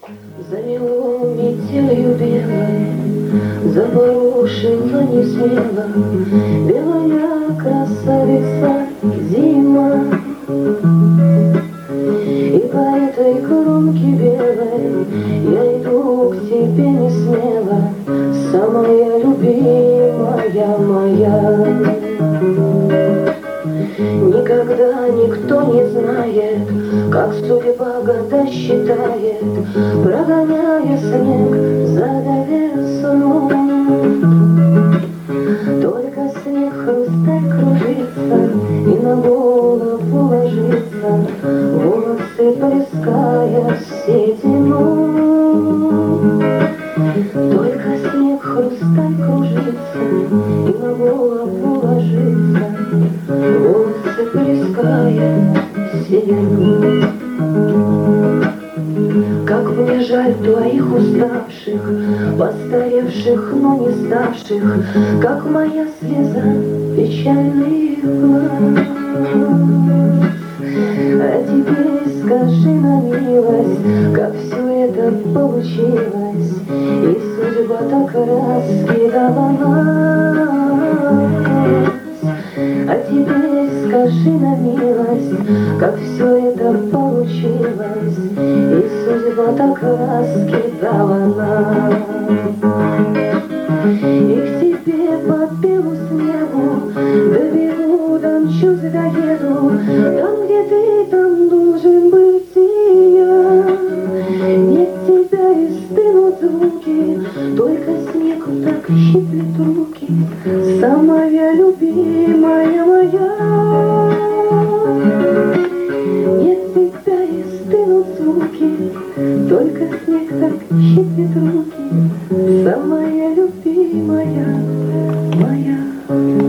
Замело метелью белой, запорошила не смело белая красавица зима. И по этой кромке белой я иду к тебе не смело, самая любимая моя. Никогда никто не знает, как судьба года считает, прогоняя снег за довесу. Только снег хрусталь кружится и на голову ложится, волосы плеская в седину. Только снег хрусталь кружится и на голову ложится, волосы плеская в седину. Как мне жаль твоих уставших, постаревших, но не ставших, как моя слеза печальных глаз. А теперь скажи на милость, как все это получилось, и судьба так раскидала нас. А теперь скажи на милость, как все это получилось, и судьба так раскидала нас. И к тебе по белу снегу добегу, домчусь, доеду, там, где ты, там должен быть и я. Нет тебя и стынут звуки, только снег так щиплет руки, самая любимая моя. Нет тебя и стынут звуки, только снег так щиплет руки, самая любимая моя.